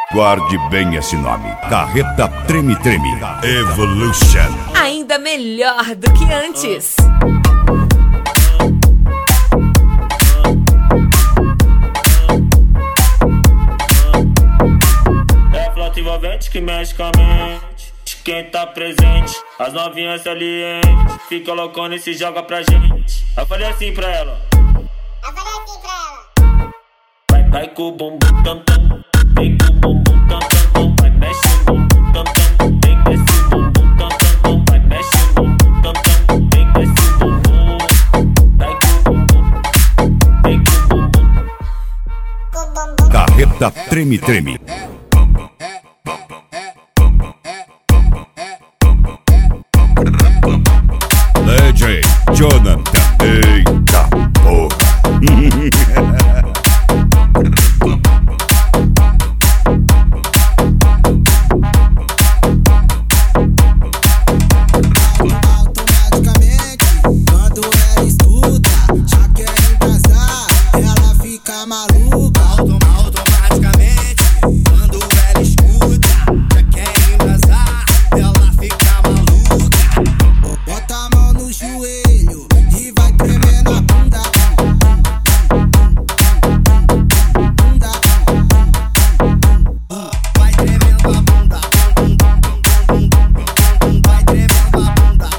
Guarde bem esse nome. Carreta Treme Treme Evolution. Ainda melhor do que antes. É flauta envolvente que mexe com a mente de quem tá presente. As novinhas salientes fica loucona e se joga pra gente. Eu falei assim pra ela. Vai com o bumbum tam tam. Vem com o bumbum tam tam. Vai mexe o bumbum tam tam. Vem desce o bumbum tam tam. Vai mexe o bumbum tam tam. Vem desce o bumbum. Vai com o bumbum. Vem com o bumbum. Carreta Treme Treme. DJ Jonathan. Eita porra. Automaticamente, quando ela escuta, já quer embrasar, ela fica maluca. Automaticamente, quando ela escuta, já quer embrasar, ela fica maluca. Bota a mão no joelho e vai tremendo a bunda. Vai tremendo a bunda. Vai tremendo a bunda.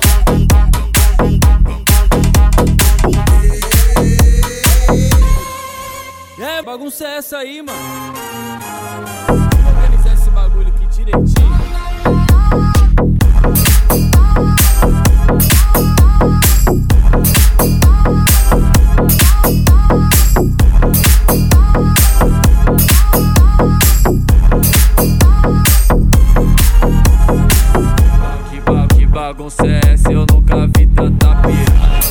É, bagunça é essa aí, mano? Vamos organizar esse bagulho aqui direitinho. Que bagunça é essa? Eu nunca vi tanta piranha.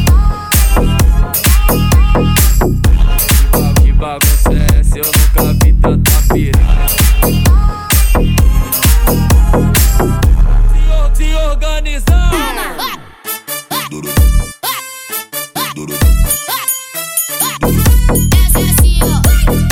Que bagunça é essa? Eu nunca vi tanta piranha. Se organizar. Essa é assim, ó.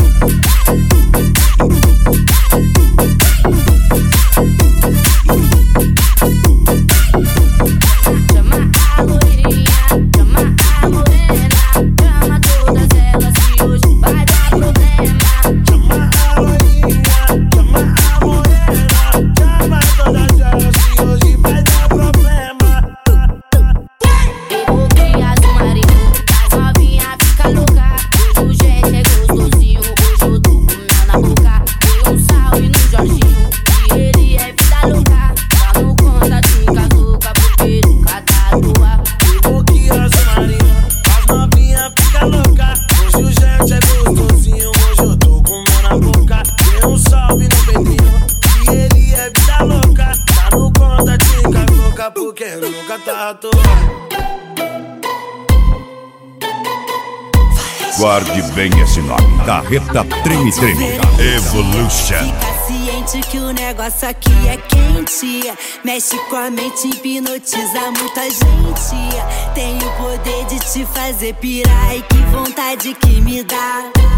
Chama a loirinha, chama a morena, chama todas elas que hoje vai dar problema. Chama a loirinha, chama a morena, chama todas elas que hoje vai dar problema. Eu vou criar submarino, as novinha fica louca. Hoje o gente é gostosinho, hoje eu tô comendo na boca. Dei um salve no Jorginho, que ele é vida louca. Tá no conta de casuca, porque nunca tá à toa. Eu vou criar submarino, as novinha fica louca. Hoje o gente é gostosinho, hoje eu tô comendo na boca. Dei um salve no Pedrinho, que ele é vida louca. Tá no conta de casuca, porque nunca tá à toa. Guarde bem esse nome. Carreta Treme Treme Evolution. Fica ciente que o negócio aqui é quente. Mexe com a mente, hipnotiza muita gente. Tem o poder de te fazer pirar. E que vontade que me dá.